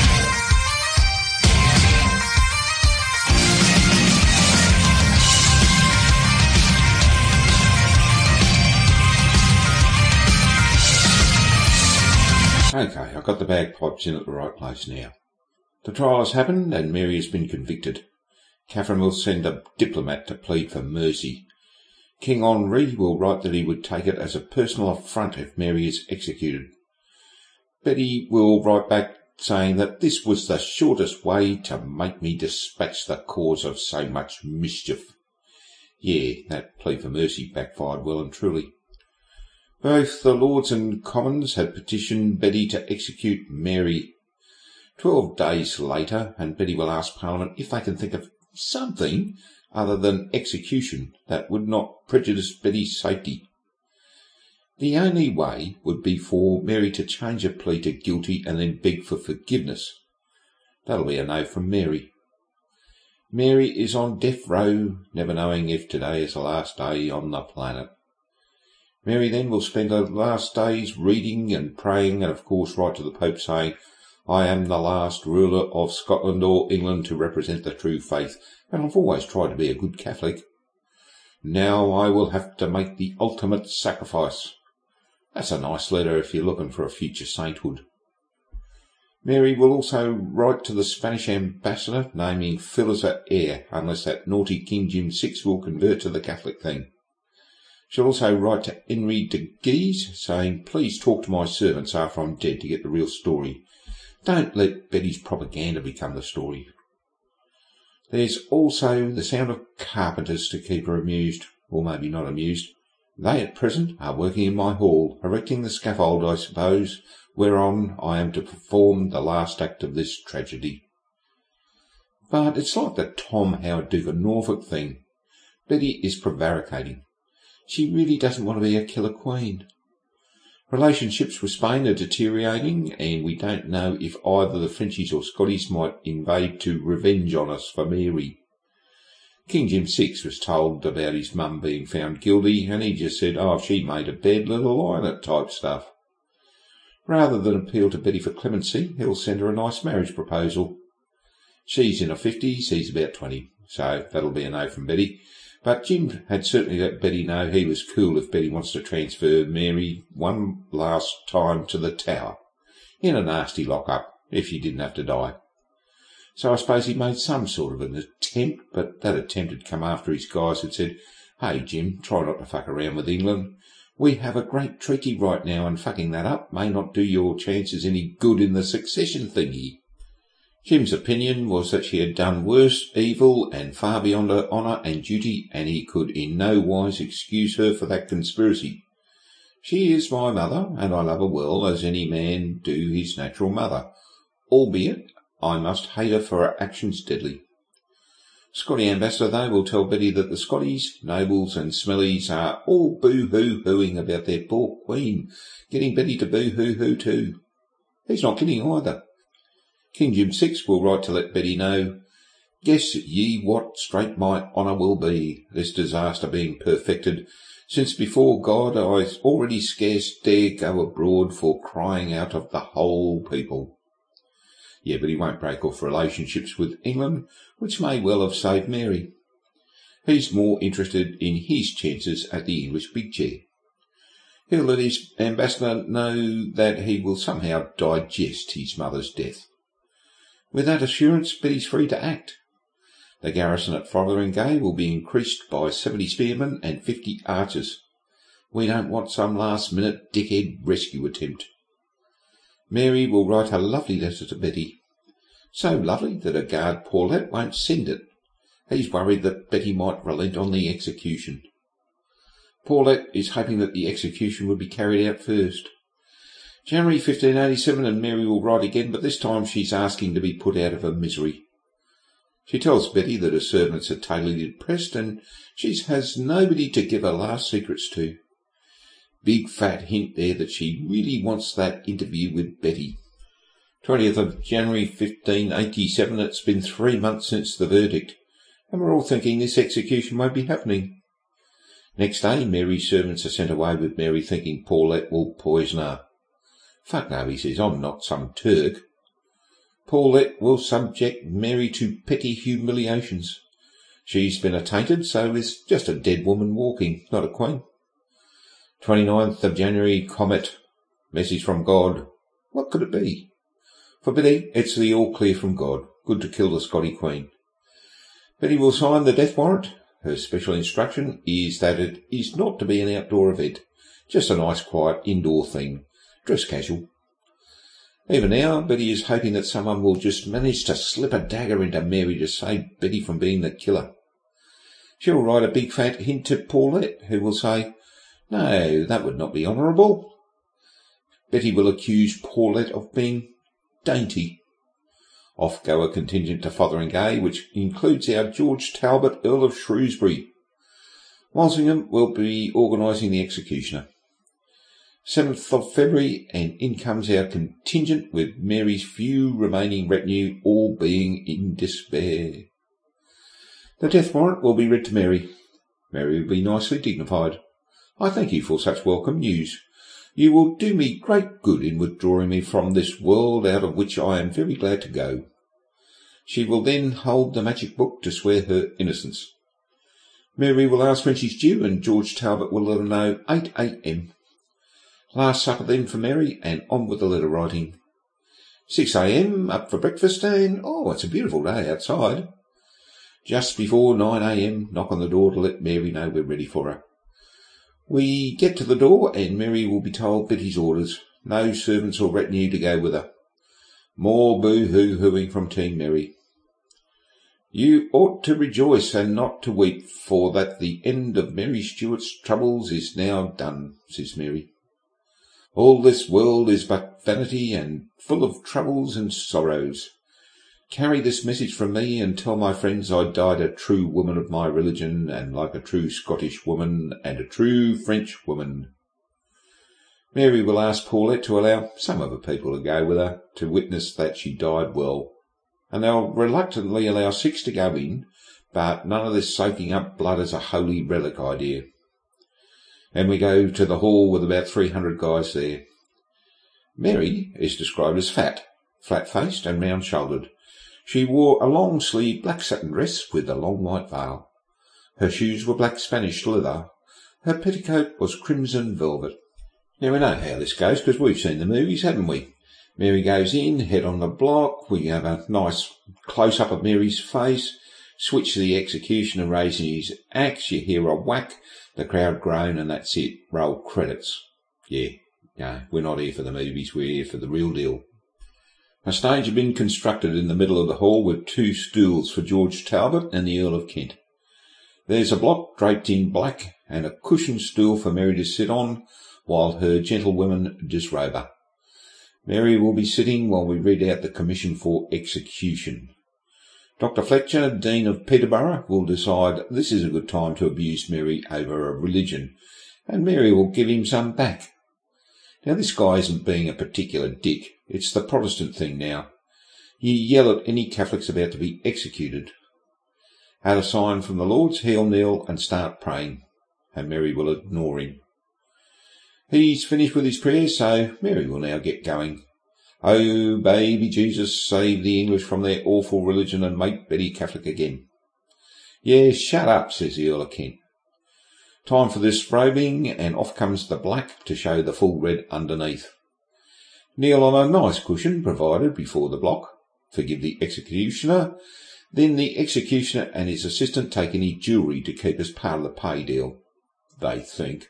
Okay, I've got the bagpipes in at the right place now. The trial has happened and Mary has been convicted. Catherine will send a diplomat to plead for mercy. King Henri will write that he would take it as a personal affront if Mary is executed. Betty will write back saying that this was the shortest way to make me dispatch the cause of so much mischief. Yeah, that plea for mercy backfired well and truly. Both the Lords and Commons had petitioned Betty to execute Mary. Twelve days later, and Betty will ask Parliament if they can think of something other than execution that would not prejudice Betty's safety. The only way would be for Mary to change her plea to guilty and then beg for forgiveness. That'll be a no from Mary. Mary is on death row, never knowing if today is the last day on the planet. Mary then will spend her last days reading and praying, and of course write to the Pope saying, I am the last ruler of Scotland or England to represent the true faith, and I've always tried to be a good Catholic. Now I will have to make the ultimate sacrifice. That's a nice letter if you're looking for a future sainthood. Mary will also write to the Spanish ambassador naming Phil as her heir, unless that naughty King Jim the Sixth will convert to the Catholic thing. She'll also write to Henri de Guise saying, please talk to my servants after I'm dead to get the real story. Don't let Betty's propaganda become the story. There's also the sound of carpenters to keep her amused, or maybe not amused. They at present are working in my hall, erecting the scaffold, I suppose, whereon I am to perform the last act of this tragedy. But it's like the Tom Howard Duke of Norfolk thing. Betty is prevaricating. She really doesn't want to be a killer queen. Relationships with Spain are deteriorating, and we don't know if either the Frenchies or Scotties might invade to revenge on us for Mary. King Jim the Sixth was told about his mum being found guilty, and he just said, oh, she made a bad little line it type stuff. Rather than appeal to Betty for clemency, he'll send her a nice marriage proposal. She's in her fifties, he's about twenty, so that'll be a no from Betty. But Jim had certainly let Betty know he was cool if Betty wants to transfer Mary one last time to the Tower, in a nasty lock-up, if she didn't have to die. So I suppose he made some sort of an attempt, but that attempt had come after his guys had said, "Hey, Jim, try not to fuck around with England. We have a great treaty right now, and fucking that up may not do your chances any good in the succession thingy." Jim's opinion was that she had done worse evil and far beyond her honour and duty, and he could in no wise excuse her for that conspiracy. "She is my mother, and I love her well, as any man do his natural mother, albeit I must hate her for her actions deadly." Scotty ambassador, though, will tell Betty that the Scotties, nobles and smellies are all boo-hoo-hooing about their poor queen, getting Betty to boo-hoo-hoo too. He's not kidding either. King Jim the Sixth will write to let Betty know, "Guess ye what strait my honour will be, this disaster being perfected, since before God I already scarce dare go abroad for crying out of the whole people." Yeah, but he won't break off relationships with England, which may well have saved Mary. He's more interested in his chances at the English big chair. He'll let his ambassador know that he will somehow digest his mother's death. With that assurance, Betty's free to act. The garrison at Fotheringay will be increased by seventy spearmen and fifty archers. We don't want some last-minute dickhead rescue attempt. Mary will write a lovely letter to Betty. So lovely that her guard Paulette won't send it. He's worried that Betty might relent on the execution. Paulette is hoping that the execution will be carried out first. January fifteen eighty-seven, and Mary will write again, but this time she's asking to be put out of her misery. She tells Betty that her servants are totally depressed, and she has nobody to give her last secrets to. Big fat hint there that she really wants that interview with Betty. twentieth of January fifteen eighty-seven, it's been three months since the verdict, and we're all thinking this execution won't be happening. Next day, Mary's servants are sent away with Mary thinking Paulette will poison her. Fuck no, he says, I'm not some Turk. Paulette will subject Mary to petty humiliations. She's been attainted, so is just a dead woman walking, not a queen. twenty-ninth of January, comet. Message from God. What could it be? For Betty, it's the all clear from God. Good to kill the Scotty Queen. Betty will sign the death warrant. Her special instruction is that it is not to be an outdoor event, just a nice quiet indoor thing. Dress casual. Even now, Betty is hoping that someone will just manage to slip a dagger into Mary to save Betty from being the killer. She'll write a big fat hint to Paulette, who will say, "No, that would not be honourable." Betty will accuse Paulette of being dainty. Off go a contingent to Fotheringay, which includes our George Talbot, Earl of Shrewsbury. Walsingham will be organising the executioner. seventh of February, and in comes our contingent with Mary's few remaining retinue, all being in despair. The death warrant will be read to Mary. Mary will be nicely dignified. "I thank you for such welcome news. You will do me great good in withdrawing me from this world out of which I am very glad to go." She will then hold the magic book to swear her innocence. Mary will ask when she's due, and George Talbot will let her know eight a.m. Last supper then for Mary, and on with the letter writing. six a.m, up for breakfast, and, oh, it's a beautiful day outside. Just before nine a.m, knock on the door to let Mary know we're ready for her. We get to the door, and Mary will be told Betty's orders. No servants or retinue to go with her. More boo-hoo-hooing from Team Mary. "You ought to rejoice and not to weep, for that the end of Mary Stuart's troubles is now done," says Mary. "All this world is but vanity and full of troubles and sorrows. Carry this message from me, and tell my friends I died a true woman of my religion, and like a true Scottish woman and a true French woman." Mary will ask Paulette to allow some of her people to go with her to witness that she died well, and they'll reluctantly allow six to go in, but none of this soaking up blood as a holy relic idea. And we go to the hall with about three hundred guys there. Mary is described as fat, flat-faced and round-shouldered. She wore a long-sleeved black satin dress with a long white veil. Her shoes were black Spanish leather. Her petticoat was crimson velvet. Now we know how this goes because we've seen the movies, haven't we? Mary goes in, head on the block. We have a nice close-up of Mary's face. Switch to the executioner raising his axe. You hear a whack. The crowd groan, and that's it. Roll credits. Yeah, no, we're not here for the movies. We're here for the real deal. A stage had been constructed in the middle of the hall with two stools for George Talbot and the Earl of Kent. There's a block draped in black and a cushioned stool for Mary to sit on while her gentlewomen disrobe her. Mary will be sitting while we read out the commission for execution. Doctor Fletcher, Dean of Peterborough, will decide this is a good time to abuse Mary over a religion, and Mary will give him some back. Now, this guy isn't being a particular dick. It's the Protestant thing now. You yell at any Catholics about to be executed. At a sign from the Lords, he'll kneel and start praying, and Mary will ignore him. He's finished with his prayers, so Mary will now get going. Oh, baby Jesus, save the English from their awful religion and make Betty Catholic again. Yeah, shut up, says the Earl of Kent. Time for this robing, and off comes the black to show the full red underneath. Kneel on a nice cushion provided before the block. Forgive the executioner. Then the executioner and his assistant take any jewellery to keep as part of the pay deal. They think.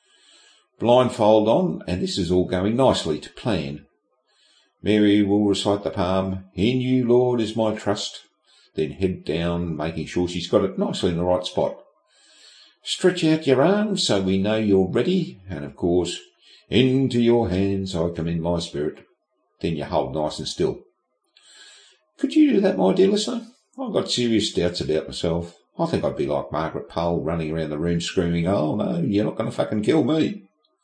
Blindfold on, and this is all going nicely to plan. Mary will recite the psalm, In you, Lord, is my trust. Then head down, making sure she's got it nicely in the right spot. Stretch out your arms so we know you're ready, and of course, into your hands I commend my spirit. Then you hold nice and still. Could you do that, my dear listener? I've got serious doubts about myself. I think I'd be like Margaret Pole running around the room screaming, Oh no, you're not going to fucking kill me.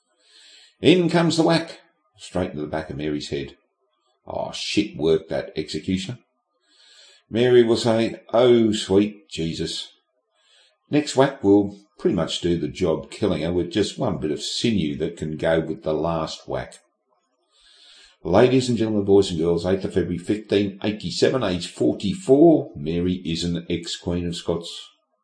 In comes the whack, straight into the back of Mary's head. Oh, shit work, that executioner. Mary will say, Oh, sweet Jesus. Next whack will pretty much do the job, killing her with just one bit of sinew that can go with the last whack. Ladies and gentlemen, boys and girls, eighth of February fifteen eighty-seven, age forty-four, Mary is an ex-Queen of Scots.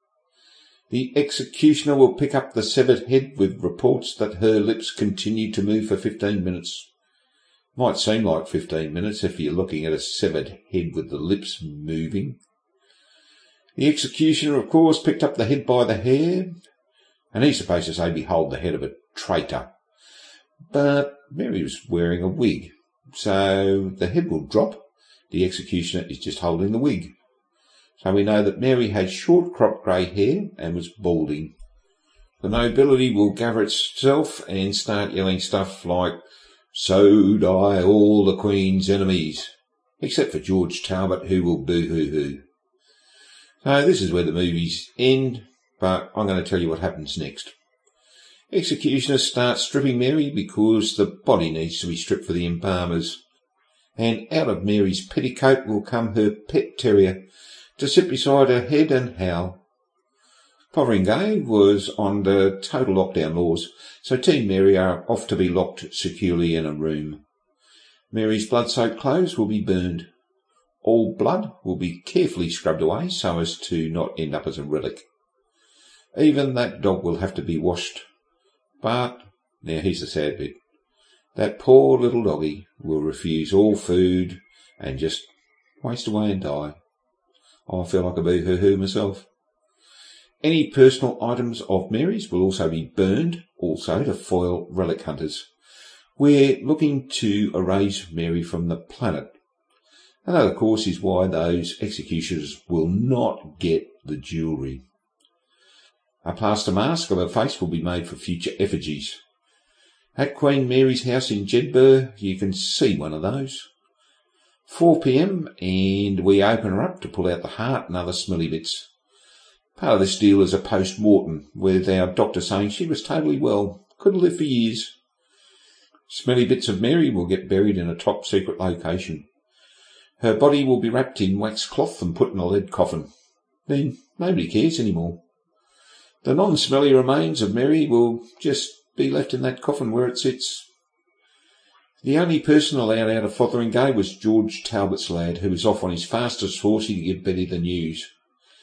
The executioner will pick up the severed head with reports that her lips continue to move for fifteen minutes. Might seem like fifteen minutes if you're looking at a severed head with the lips moving. The executioner, of course, picked up the head by the hair, and he's supposed to say, Behold the head of a traitor. But Mary was wearing a wig, so the head will drop. The executioner is just holding the wig. So we know that Mary had short cropped grey hair and was balding. The nobility will gather itself and start yelling stuff like, So die all the Queen's enemies, except for George Talbot, who will boo-hoo-hoo. So this is where the movies end, but I'm going to tell you what happens next. Executioner starts stripping Mary because the body needs to be stripped for the embalmers, and out of Mary's petticoat will come her pet terrier to sit beside her head and howl. Fotheringay was under total lockdown laws, so Team Mary are off to be locked securely in a room. Mary's blood-soaked clothes will be burned. All blood will be carefully scrubbed away so as to not end up as a relic. Even that dog will have to be washed. But, now here's the sad bit, that poor little doggy will refuse all food and just waste away and die. I feel like a boo-hoo-hoo myself. Any personal items of Mary's will also be burned, also to foil relic hunters. We're looking to erase Mary from the planet. And that, of course, is why those executioners will not get the jewellery. A plaster mask of her face will be made for future effigies. At Queen Mary's house in Jedburgh, you can see one of those. four p.m, and we open her up to pull out the heart and other smelly bits. Part of this deal is a post-mortem, with our doctor saying she was totally well, could have lived for years. Smelly bits of Mary will get buried in a top-secret location. Her body will be wrapped in wax cloth and put in a lead coffin. Then nobody cares anymore. The non-smelly remains of Mary will just be left in that coffin where it sits. The only person allowed out of Fotheringay was George Talbot's lad, who was off on his fastest horsey to give Betty the news.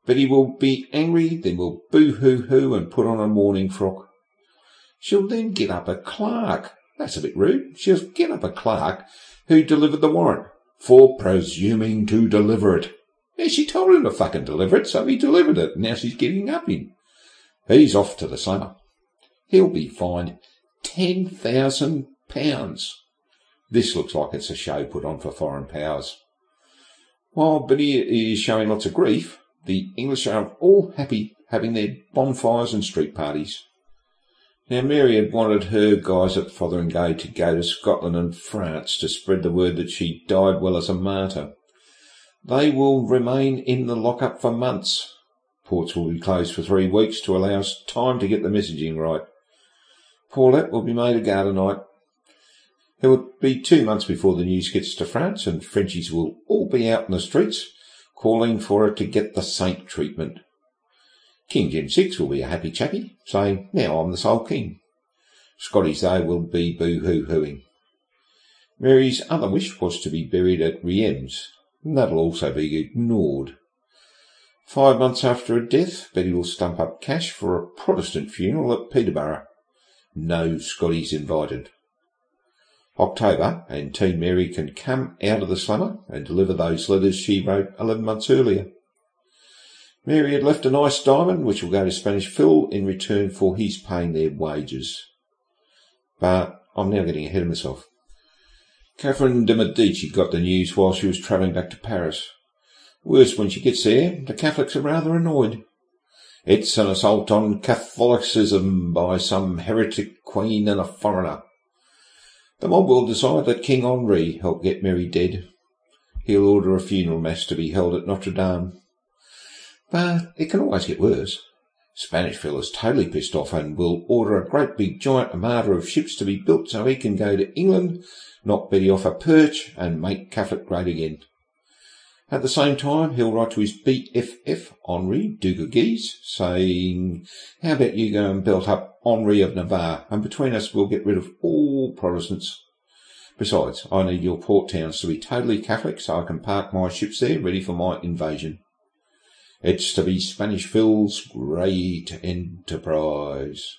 Betty will be angry, then will boo-hoo-hoo and put on a morning frock. She'll then get up a clerk. That's a bit rude. She'll get up a clerk who delivered the warrant for presuming to deliver it. Yeah, she told him to fucking deliver it, so he delivered it. Now she's getting up him. He's off to the slammer. He'll be fined ten thousand pounds. This looks like it's a show put on for foreign powers. While Betty is showing lots of grief, the English are all happy having their bonfires and street parties. Now, Mary had wanted her guys at Fotheringay to go to Scotland and France to spread the word that she died well as a martyr. They will remain in the lockup for months. Ports will be closed for three weeks to allow us time to get the messaging right. Paulette will be made a garter night. It will be two months before the news gets to France, and Frenchies will all be out in the streets calling for her to get the saint treatment. King James the Sixth will be a happy chappy, saying, now I'm the sole king. Scotties, though, will be boo-hoo-hooing. Mary's other wish was to be buried at Reims, and that'll also be ignored. Five months after her death, Betty will stump up cash for a Protestant funeral at Peterborough. No Scotties invited. October, and Teen Mary can come out of the slammer and deliver those letters she wrote eleven months earlier. Mary had left a nice diamond, which will go to Spanish Phil in return for his paying their wages. But I'm now getting ahead of myself. Catherine de Medici got the news while she was travelling back to Paris. Worse, when she gets there, the Catholics are rather annoyed. It's an assault on Catholicism by some heretic queen and a foreigner. The mob will decide that King Henri helped get Mary dead. He'll order a funeral mass to be held at Notre Dame. But it can always get worse. Spanish Phil is totally pissed off and will order a great big giant armada of ships to be built so he can go to England, knock Betty off her perch and make Catholic great again. At the same time, he'll write to his B F F, Henri, Duke of Guise, saying, how about you go and belt up Henri of Navarre, and between us we'll get rid of all Protestants. Besides, I need your port towns to be totally Catholic so I can park my ships there ready for my invasion. It's to be Spanish Phil's great enterprise.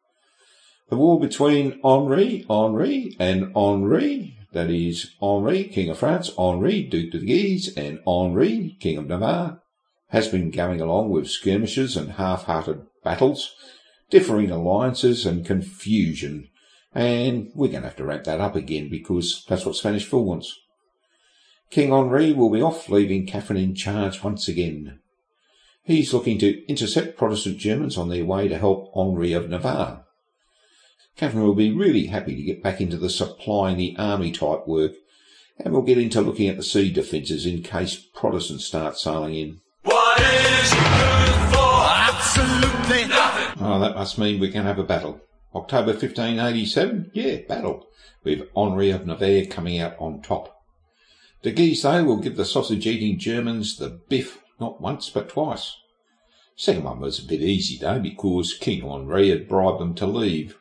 The war between Henri, Henri and Henri, that is, Henri, King of France, Henri, Duke of Guise, and Henri, King of Navarre, has been going along with skirmishes and half-hearted battles, differing alliances and confusion, and we're going to have to ramp that up again because that's what Spanish Phil wants. King Henri will be off, leaving Catherine in charge once again. He's looking to intercept Protestant Germans on their way to help Henri of Navarre. Catherine will be really happy to get back into the supplying the army type work, and we'll get into looking at the sea defences in case Protestants start sailing in. What is good for? Absolutely nothing. Oh, that must mean we can have a battle. October fifteen eighty-seven? Yeah, battle, with Henri of Navarre coming out on top. De Guise, though, will give the sausage-eating Germans the biff not once but twice. Second one was a bit easy, though, because King Henri had bribed them to leave.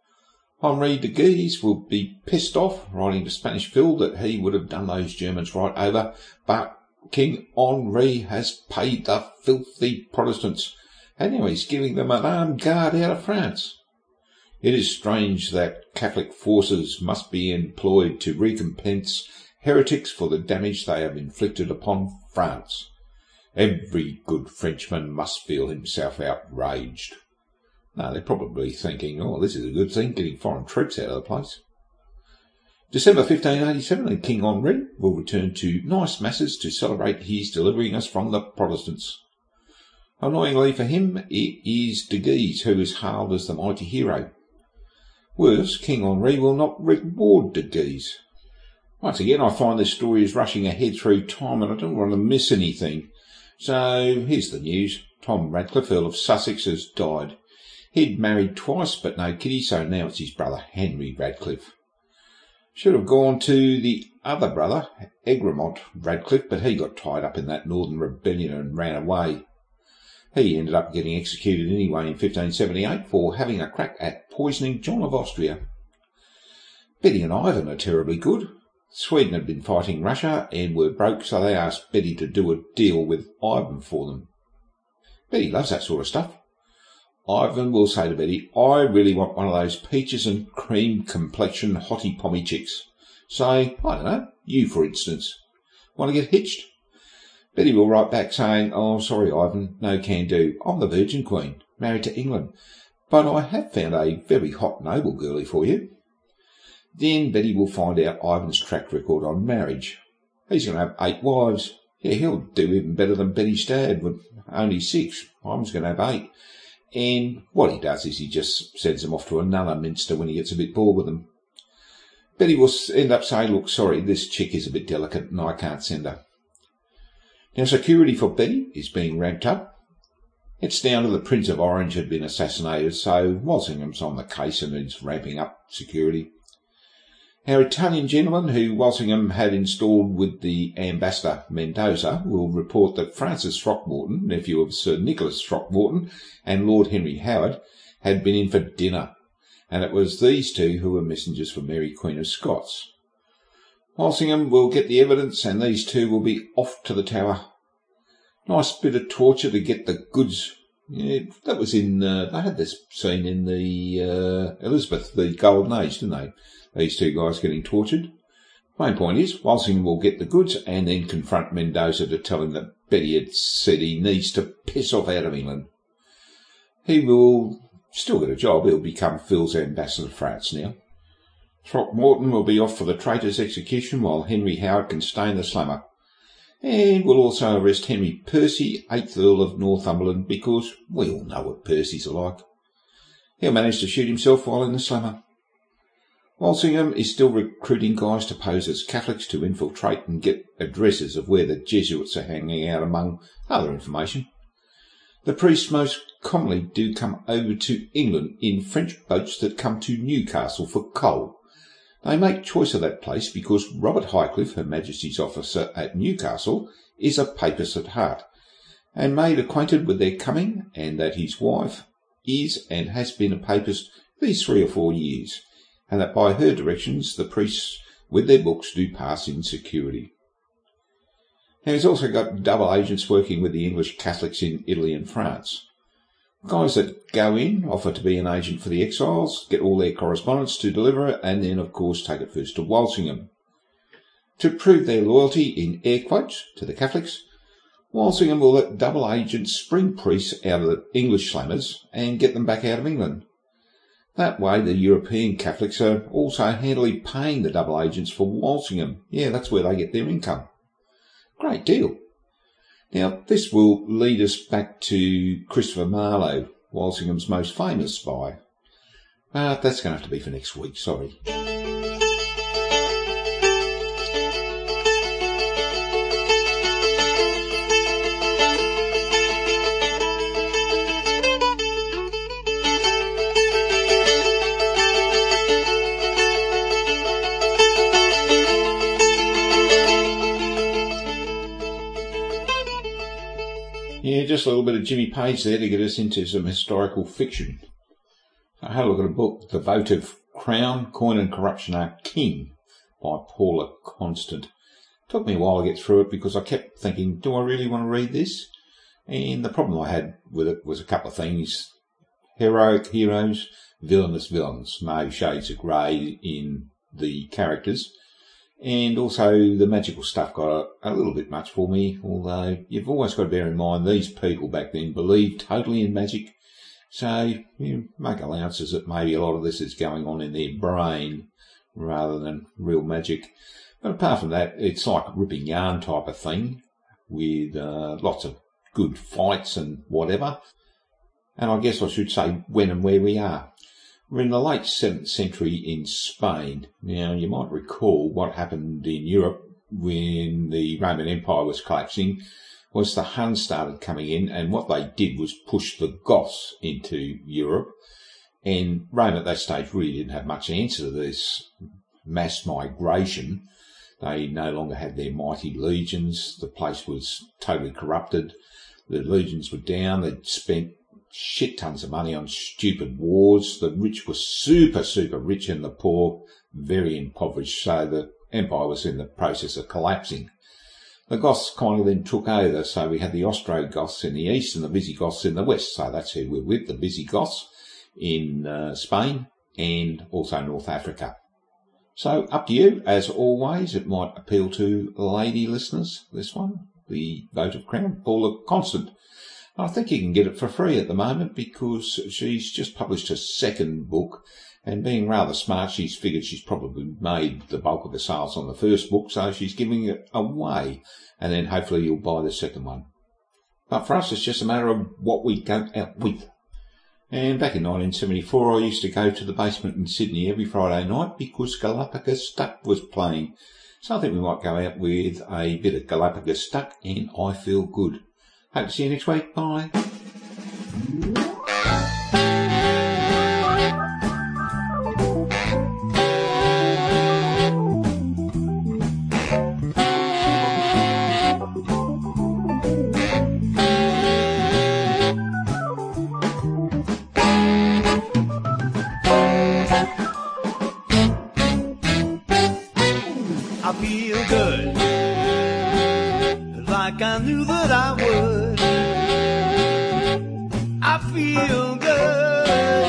Henri de Guise will be pissed off, writing to Spanish Phil that he would have done those Germans right over, but King Henri has paid the filthy Protestants, and now he's giving them an armed guard out of France. It is strange that Catholic forces must be employed to recompense heretics for the damage they have inflicted upon France. Every good Frenchman must feel himself outraged. No, they're probably thinking, oh, this is a good thing, getting foreign troops out of the place. December fifteen eighty-seven, and King Henri will return to nice masses to celebrate his delivering us from the Protestants. Annoyingly for him, it is de Guise who is hailed as the mighty hero. Worse, King Henri will not reward de Guise. Once again, I find this story is rushing ahead through time and I don't want to miss anything. So, here's the news. Tom Radcliffe, Earl of Sussex, has died. He'd married twice, but no kiddie, so now it's his brother, Henry Radcliffe. Should have gone to the other brother, Egremont Radcliffe, but he got tied up in that northern rebellion and ran away. He ended up getting executed anyway in fifteen seventy-eight for having a crack at poisoning John of Austria. Betty and Ivan are terribly good. Sweden had been fighting Russia and were broke, so they asked Betty to do a deal with Ivan for them. Betty loves that sort of stuff. Ivan will say to Betty, I really want one of those peaches and cream complexion hotty pommy chicks. Say, I don't know, you for instance. Want to get hitched? Betty will write back saying, oh, sorry, Ivan, no can do. I'm the Virgin Queen, married to England, but I have found a very hot noble girlie for you. Then Betty will find out Ivan's track record on marriage. He's going to have eight wives. Yeah, he'll do even better than Betty's dad with only six. Ivan's going to have eight. And what he does is he just sends them off to another minster when he gets a bit bored with them. Betty will end up saying, look, sorry, this chick is a bit delicate and I can't send her. Now, security for Betty is being ramped up. It's down to the Prince of Orange had been assassinated, so Walsingham's on the case and is ramping up security. Our Italian gentleman, who Walsingham had installed with the ambassador Mendoza, will report that Francis Throckmorton, nephew of Sir Nicholas Throckmorton, and Lord Henry Howard, had been in for dinner, and it was these two who were messengers for Mary Queen of Scots. Walsingham will get the evidence, and these two will be off to the Tower. Nice bit of torture to get the goods. Yeah, that was in, uh, they had this scene in the uh, Elizabeth, the Golden Age, didn't they? These two guys getting tortured. Main point is, Walsingham will get the goods and then confront Mendoza to tell him that Betty had said he needs to piss off out of England. He will still get a job. He'll become Phil's ambassador to France now. Throckmorton will be off for the traitor's execution while Henry Howard can stay in the slumber. And we'll also arrest Henry Percy, eighth Earl of Northumberland, because we all know what Percy's are like. He'll manage to shoot himself while in the slumber. Walsingham is still recruiting guys to pose as Catholics to infiltrate and get addresses of where the Jesuits are hanging out, among other information. The priests most commonly do come over to England in French boats that come to Newcastle for coal. They make choice of that place because Robert Highcliffe, Her Majesty's officer at Newcastle, is a papist at heart, and made acquainted with their coming, and that his wife is and has been a papist these three or four years, and that by her directions the priests with their books do pass in security. Now he's also got double agents working with the English Catholics in Italy and France. Guys that go in, offer to be an agent for the exiles, get all their correspondence to deliver it, and then, of course, take it first to Walsingham. To prove their loyalty, in air quotes, to the Catholics, Walsingham will let double agents spring priests out of the English slammers and get them back out of England. That way, the European Catholics are also handily paying the double agents for Walsingham. Yeah, that's where they get their income. Great deal. Now, this will lead us back to Christopher Marlowe, Walsingham's most famous spy. But that's going to have to be for next week, sorry. Yeah, just a little bit of Jimmy Page there to get us into some historical fiction. I had a look at a book, The Votive Crown, Coin and Corruption Are King, by Paula Constant. It took me a while to get through it because I kept thinking, do I really want to read this? And the problem I had with it was a couple of things. Heroic heroes, villainous villains, no shades of grey in the characters. And also the magical stuff got a, a little bit much for me, although you've always got to bear in mind these people back then believed totally in magic. So you make allowances that maybe a lot of this is going on in their brain rather than real magic. But apart from that, it's like a ripping yarn type of thing with uh, lots of good fights and whatever. And I guess I should say when and where we are. We're in the late seventh century in Spain. Now, you might recall what happened in Europe when the Roman Empire was collapsing was the Huns started coming in, and what they did was push the Goths into Europe. And Rome at that stage really didn't have much answer to this mass migration. They no longer had their mighty legions. The place was totally corrupted. The legions were down. They'd spent shit tons of money on stupid wars. The rich were super, super rich and the poor very impoverished. So the empire was in the process of collapsing. the Goths kind of then took over, so we had the Ostrogoths in the east and the Visigoths in the west. So that's who we're with, the Visigoths in uh, Spain and also North Africa. So up to you, as always. It might appeal to lady listeners, this one, the Vote of Crown, Paula Constant. I think you can get it for free at the moment because she's just published her second book, and being rather smart, she's figured she's probably made the bulk of the sales on the first book, so she's giving it away, and then hopefully you'll buy the second one. But for us, it's just a matter of what we go out with. And back in nineteen seventy-four, I used to go to the basement in Sydney every Friday night because Galapagos Stuck was playing. So I think we might go out with a bit of Galapagos Stuck and I Feel Good. Hope to see you next week. Bye. I feel good, like I knew that I would. I feel good,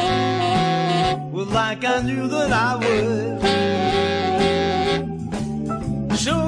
well, like I knew that I would. So